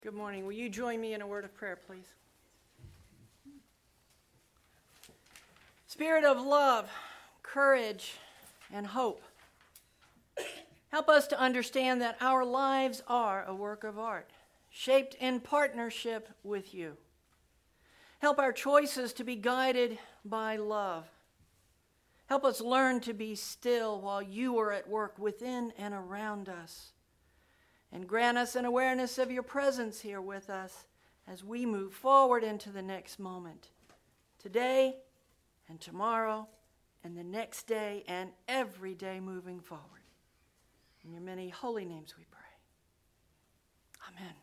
Good morning. Will you join me in a word of prayer, please? Spirit of love, courage, and hope, help us to understand that our lives are a work of art, shaped in partnership with you. Help our choices to be guided by love. Help us learn to be still while you are at work within and around us. And grant us an awareness of your presence here with us as we move forward into the next moment. Today and tomorrow and the next day and every day moving forward. In your many holy names we pray. Amen.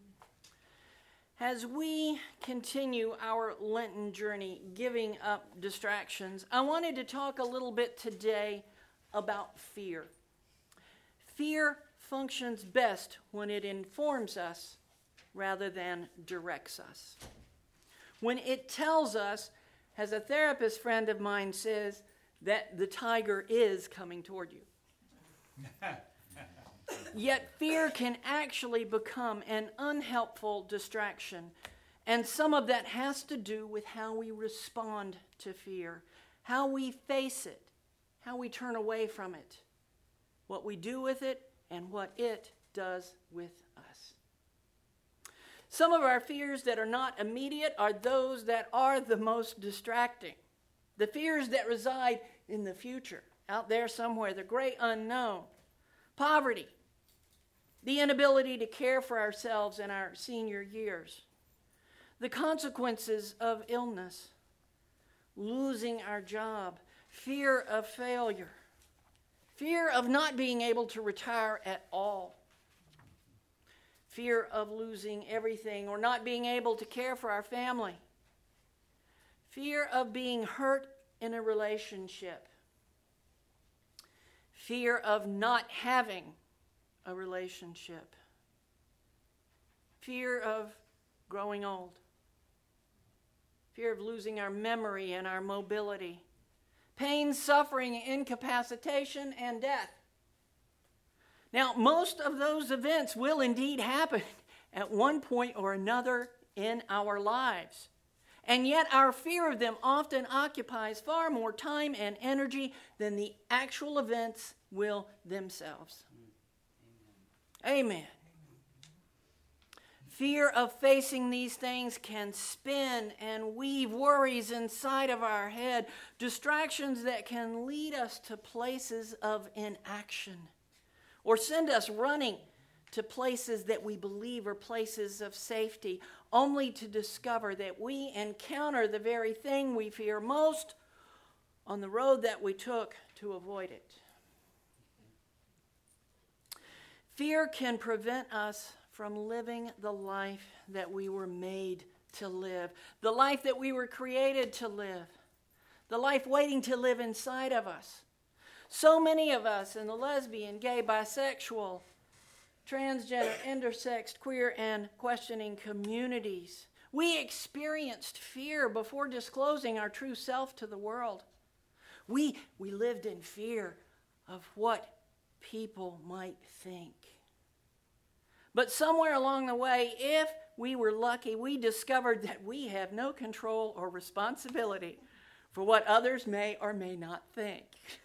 As we continue our Lenten journey, giving up distractions, I wanted to talk a little bit today about fear. Fear functions best when it informs us rather than directs us. When it tells us, as a therapist friend of mine says, that the tiger is coming toward you. Yet fear can actually become an unhelpful distraction, and some of that has to do with how we respond to fear, how we face it, how we turn away from it, what we do with it, and what it does with us. Some of our fears that are not immediate are those that are the most distracting. The fears that reside in the future, out there somewhere, the great unknown. Poverty, the inability to care for ourselves in our senior years. The consequences of illness, losing our job, fear of failure. Fear of not being able to retire at all. Fear of losing everything or not being able to care for our family. Fear of being hurt in a relationship. Fear of not having a relationship. Fear of growing old. Fear of losing our memory and our mobility. Pain, suffering, incapacitation, and death. Now, most of those events will indeed happen at one point or another in our lives. And yet our fear of them often occupies far more time and energy than the actual events will themselves. Amen. Fear of facing these things can spin and weave worries inside of our head, distractions that can lead us to places of inaction or send us running to places that we believe are places of safety, only to discover that we encounter the very thing we fear most on the road that we took to avoid it. Fear can prevent us from living the life that we were made to live, the life that we were created to live, the life waiting to live inside of us. So many of us in the lesbian, gay, bisexual, transgender, intersex, queer, and questioning communities, we experienced fear before disclosing our true self to the world. We lived in fear of what people might think. But somewhere along the way, if we were lucky, we discovered that we have no control or responsibility for what others may or may not think.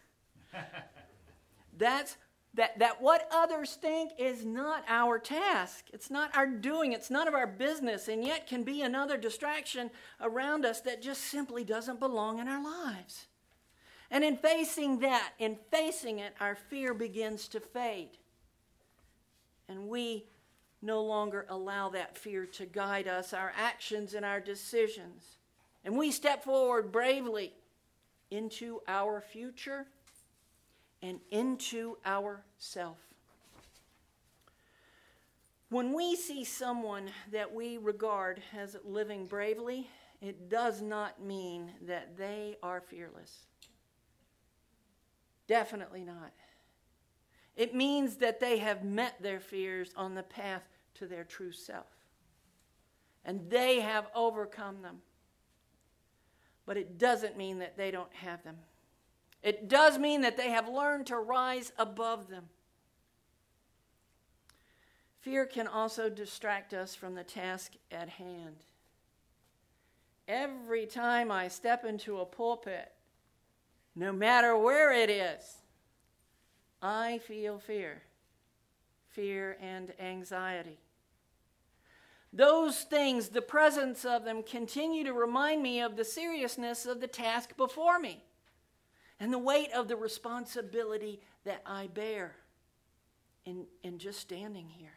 That what others think is not our task. It's not our doing. It's none of our business, and yet can be another distraction around us that just simply doesn't belong in our lives. And in facing it, our fear begins to fade. And we no longer allow that fear to guide us, our actions and our decisions. And we step forward bravely into our future and into ourself. When we see someone that we regard as living bravely, it does not mean that they are fearless. Definitely not. It means that they have met their fears on the path to their true self. And they have overcome them. But it doesn't mean that they don't have them. It does mean that they have learned to rise above them. Fear can also distract us from the task at hand. Every time I step into a pulpit, no matter where it is, I feel fear and anxiety. Those things, the presence of them, continue to remind me of the seriousness of the task before me and the weight of the responsibility that I bear in just standing here.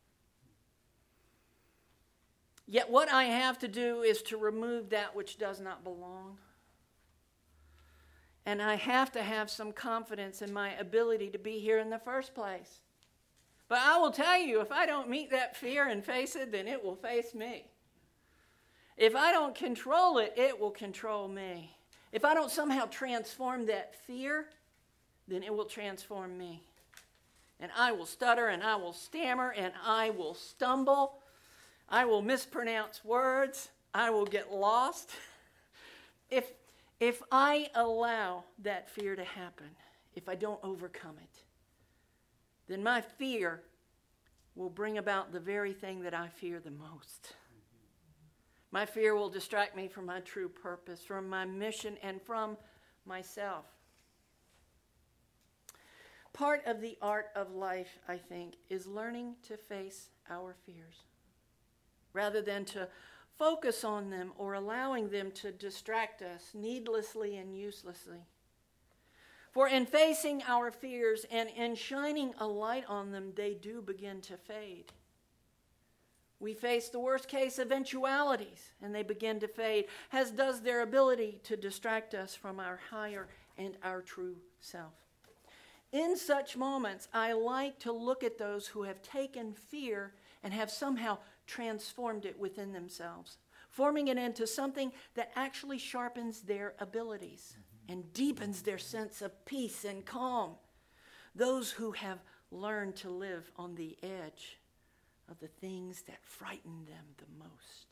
Yet what I have to do is to remove that which does not belong. And I have to have some confidence in my ability to be here in the first place. But I will tell you, if I don't meet that fear and face it, then it will face me. If I don't control it, it will control me. If I don't somehow transform that fear, then it will transform me. And I will stutter, and I will stammer, and I will stumble. I will mispronounce words. I will get lost. If I allow that fear to happen, if I don't overcome it, then my fear will bring about the very thing that I fear the most. My fear will distract me from my true purpose, from my mission, and from myself. Part of the art of life, I think, is learning to face our fears, rather than to focus on them or allowing them to distract us needlessly and uselessly. For in facing our fears and in shining a light on them, they do begin to fade. We face the worst case eventualities, and they begin to fade, as does their ability to distract us from our higher and our true self. In such moments, I like to look at those who have taken fear and have somehow transformed it within themselves, forming it into something that actually sharpens their abilities and deepens their sense of peace and calm. Those who have learned to live on the edge of the things that frighten them the most.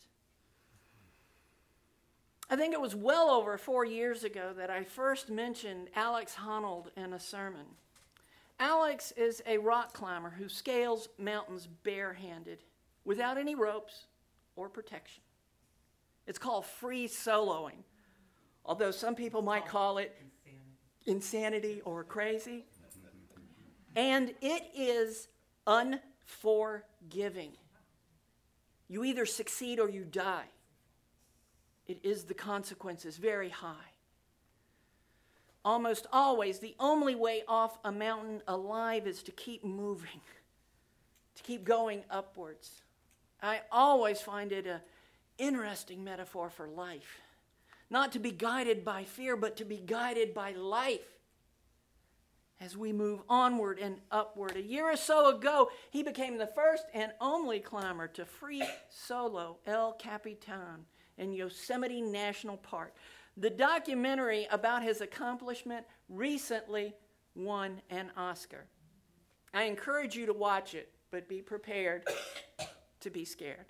I think it was well over 4 years ago that I first mentioned Alex Honnold in a sermon. Alex is a rock climber who scales mountains barehanded, without any ropes or protection. It's called free soloing, although some people might call it insanity or crazy. And it is unforgiving. You either succeed or you die. It is the consequences very high. Almost always, the only way off a mountain alive is to keep moving, to keep going upwards. I always find it an interesting metaphor for life. Not to be guided by fear, but to be guided by life as we move onward and upward. A year or so ago, he became the first and only climber to free solo El Capitan in Yosemite National Park. The documentary about his accomplishment recently won an Oscar. I encourage you to watch it, but be prepared to be scared.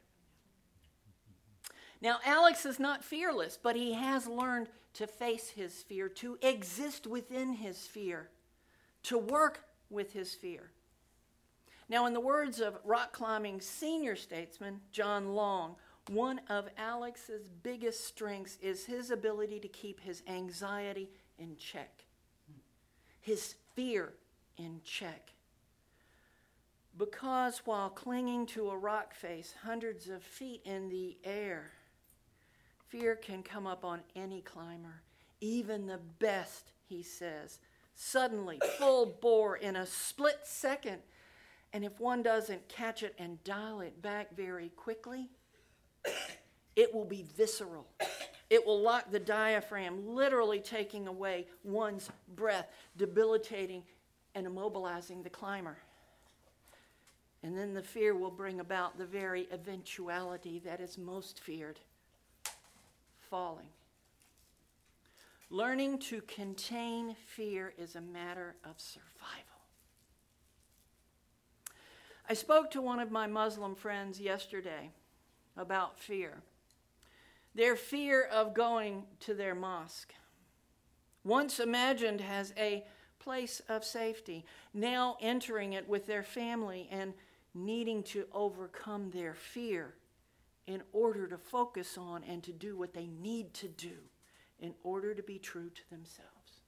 Now, Alex is not fearless, but he has learned to face his fear, to exist within his fear, to work with his fear. Now, in the words of rock climbing senior statesman John Long, one of Alex's biggest strengths is his ability to keep his anxiety in check, his fear in check. Because while clinging to a rock face hundreds of feet in the air, fear can come up on any climber, even the best, he says, suddenly, full bore in a split second. And if one doesn't catch it and dial it back very quickly, it will be visceral. It will lock the diaphragm, literally taking away one's breath, debilitating and immobilizing the climber. And then the fear will bring about the very eventuality that is most feared, falling. Learning to contain fear is a matter of survival. I spoke to one of my Muslim friends yesterday about fear. Their fear of going to their mosque, once imagined as a place of safety, now entering it with their family and needing to overcome their fear in order to focus on and to do what they need to do in order to be true to themselves.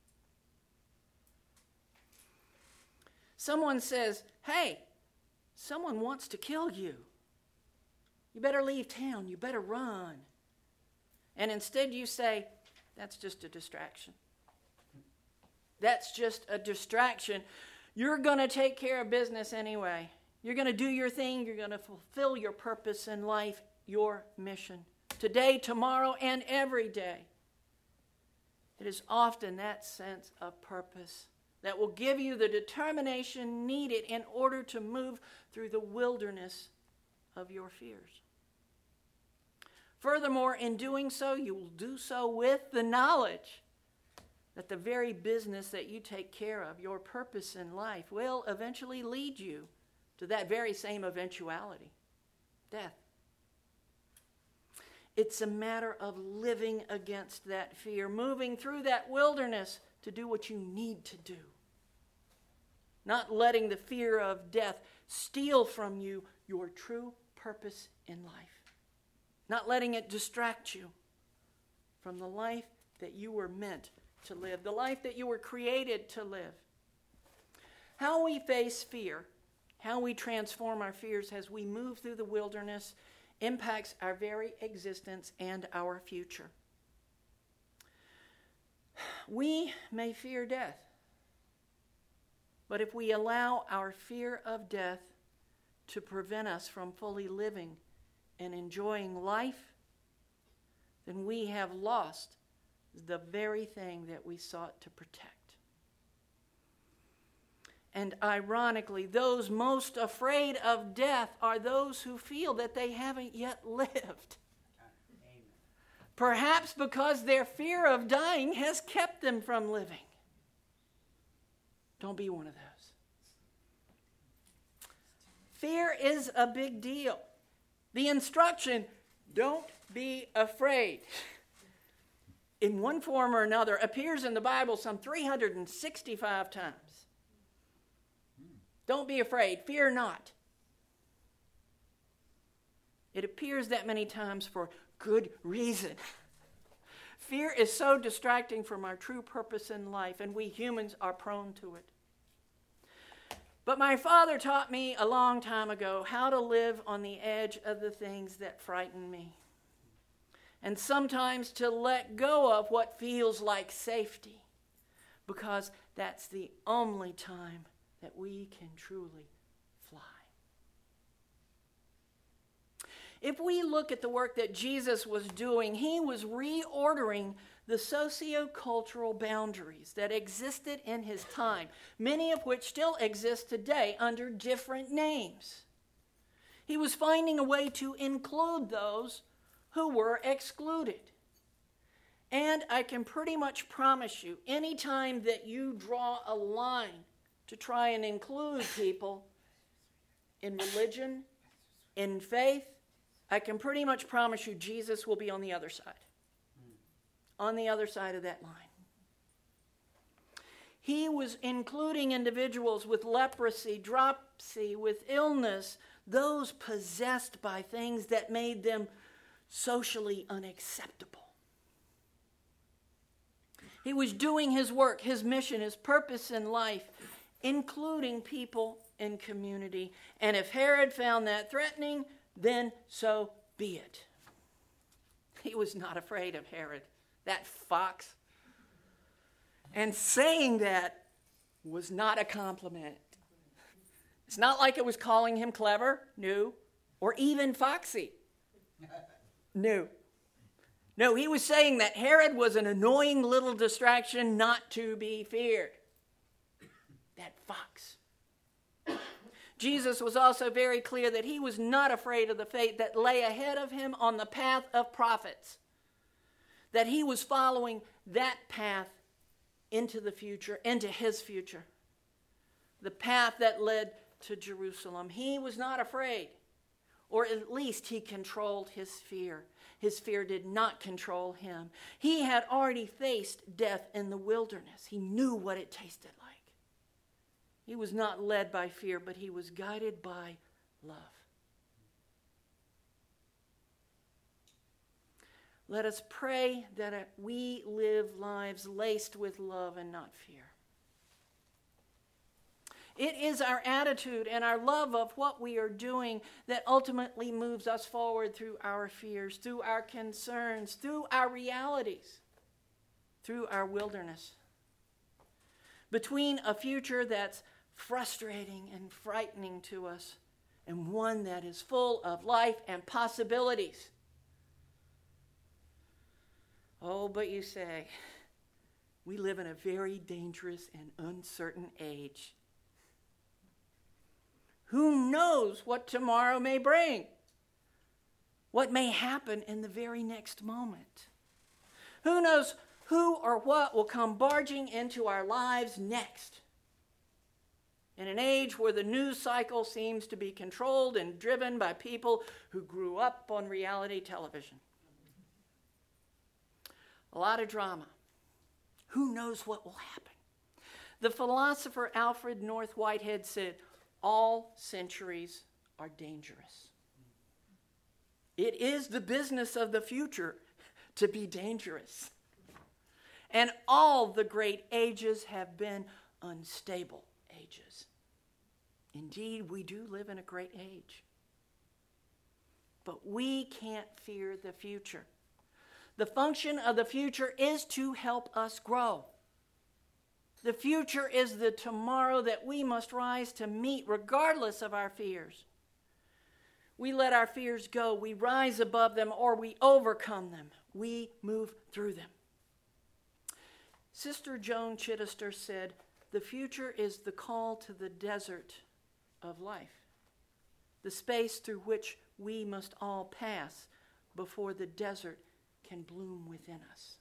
Someone says, hey, someone wants to kill you. You better leave town. You better run. And instead you say, that's just a distraction. That's just a distraction. You're going to take care of business anyway. You're going to do your thing. You're going to fulfill your purpose in life, your mission. Today, tomorrow, and every day. It is often that sense of purpose that will give you the determination needed in order to move through the wilderness of your fears. Furthermore, in doing so, you will do so with the knowledge that the very business that you take care of, your purpose in life, will eventually lead you to that very same eventuality, death. It's a matter of living against that fear, moving through that wilderness to do what you need to do. Not letting the fear of death steal from you your true purpose in life. Not letting it distract you from the life that you were meant to live, the life that you were created to live. How we face fear, how we transform our fears as we move through the wilderness impacts our very existence and our future. We may fear death, but if we allow our fear of death to prevent us from fully living and enjoying life, then we have lost the very thing that we sought to protect. And ironically, those most afraid of death are those who feel that they haven't yet lived. Amen. Perhaps because their fear of dying has kept them from living. Don't be one of those. Fear is a big deal. The instruction, don't be afraid, in one form or another, appears in the Bible some 365 times. Don't be afraid. Fear not. It appears that many times for good reason. Fear is so distracting from our true purpose in life, and we humans are prone to it. But my father taught me a long time ago how to live on the edge of the things that frighten me. And sometimes to let go of what feels like safety, because that's the only time that we can truly fly. If we look at the work that Jesus was doing, he was reordering the socio-cultural boundaries that existed in his time, many of which still exist today under different names. He was finding a way to include those who were excluded. And I can pretty much promise you, anytime that you draw a line to try and include people in religion, in faith, I can pretty much promise you Jesus will be on the other side. On the other side of that line. He was including individuals with leprosy, dropsy, with illness, those possessed by things that made them socially unacceptable. He was doing his work, his mission, his purpose in life, including people in community. And if Herod found that threatening, then so be it. He was not afraid of Herod, that fox. And saying that was not a compliment. It's not like it was calling him clever, no, or even foxy. No. No, he was saying that Herod was an annoying little distraction not to be feared. That fox. Jesus was also very clear that he was not afraid of the fate that lay ahead of him on the path of prophets. That he was following that path into the future, into his future. The path that led to Jerusalem. He was not afraid, or at least he controlled his fear. His fear did not control him. He had already faced death in the wilderness. He knew what it tasted like. He was not led by fear, but he was guided by love. Let us pray that we live lives laced with love and not fear. It is our attitude and our love of what we are doing that ultimately moves us forward through our fears, through our concerns, through our realities, through our wilderness. Between a future that's frustrating and frightening to us and one that is full of life and possibilities. Oh, but you say, we live in a very dangerous and uncertain age. Who knows what tomorrow may bring? What may happen in the very next moment? Who knows who or what will come barging into our lives next? In an age where the news cycle seems to be controlled and driven by people who grew up on reality television. A lot of drama. Who knows what will happen? The philosopher Alfred North Whitehead said, all centuries are dangerous. It is the business of the future to be dangerous. And all the great ages have been unstable ages. Indeed, we do live in a great age. But we can't fear the future. The function of the future is to help us grow. The future is the tomorrow that we must rise to meet regardless of our fears. We let our fears go. We rise above them or we overcome them. We move through them. Sister Joan Chittister said, the future is the call to the desert of life, the space through which we must all pass before the desert can bloom within us.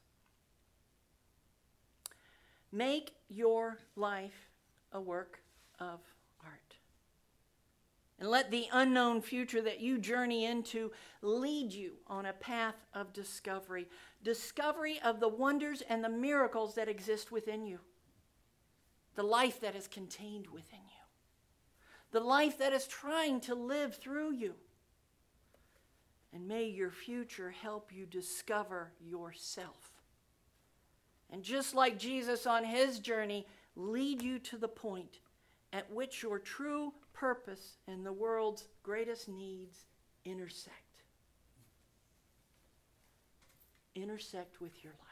Make your life a work of art. And let the unknown future that you journey into lead you on a path of discovery. Discovery of the wonders and the miracles that exist within you. The life that is contained within you. The life that is trying to live through you. And may your future help you discover yourself. And just like Jesus on his journey, lead you to the point at which your true purpose and the world's greatest needs intersect. Intersect with your life.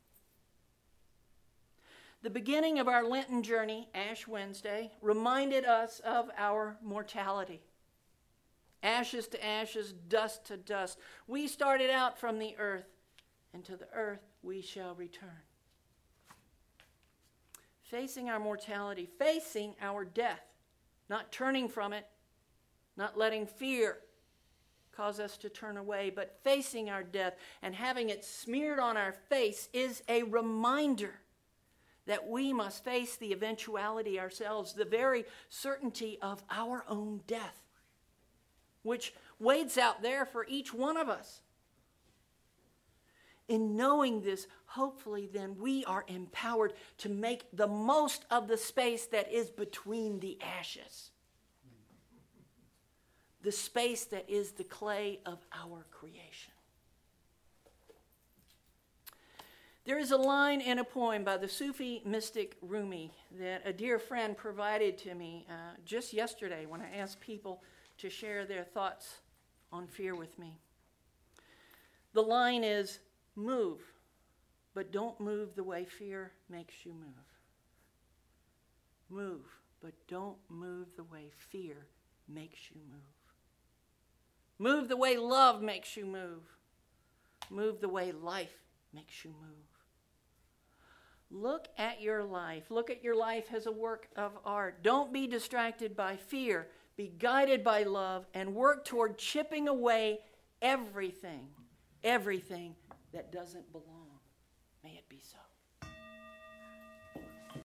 The beginning of our Lenten journey, Ash Wednesday, reminded us of our mortality. Ashes to ashes, dust to dust. We started out from the earth, and to the earth we shall return. Facing our mortality, facing our death, not turning from it, not letting fear cause us to turn away, but facing our death and having it smeared on our face is a reminder that we must face the eventuality ourselves, the very certainty of our own death, which waits out there for each one of us. In knowing this, hopefully then we are empowered to make the most of the space that is between the ashes. The space that is the clay of our creation. There is a line in a poem by the Sufi mystic Rumi that a dear friend provided to me just yesterday when I asked people to share their thoughts on fear with me. The line is, move, but don't move the way fear makes you move. Move, but don't move the way fear makes you move. Move the way love makes you move. Move the way life makes you move. Look at your life. Look at your life as a work of art. Don't be distracted by fear. Be guided by love and work toward chipping away everything that doesn't belong. May it be so.